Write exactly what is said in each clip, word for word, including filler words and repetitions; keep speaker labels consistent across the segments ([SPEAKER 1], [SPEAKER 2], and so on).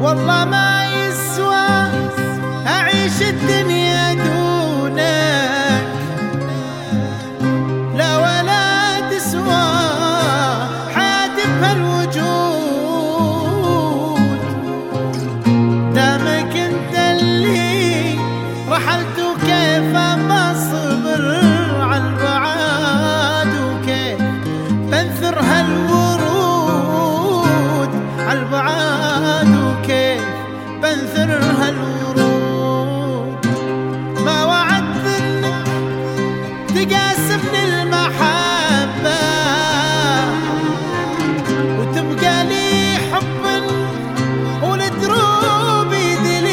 [SPEAKER 1] والله ما يسوى أعيش الدنيا دونك، لا ولا تسوى حياتي بهالوجود. دامك انت اللي رحلت وكيف بصبر عالبعاد، وكيف بنثر هالورود عالبعاد، وكيف بنثر هالورود. ما وعدت انك تقاسمني المحبة وتبقى لي حبا ولدروبي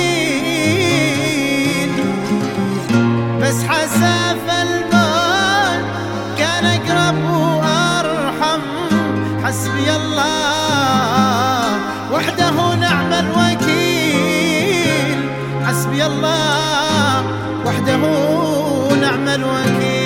[SPEAKER 1] دليل، بس حساف الموت كان اقرب وارحم. حسبي الله وحده نعم الوكيل، حسبي الله وحده نعم الوكيل.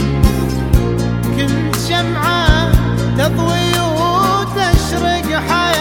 [SPEAKER 1] تضوي وتشرق حياتي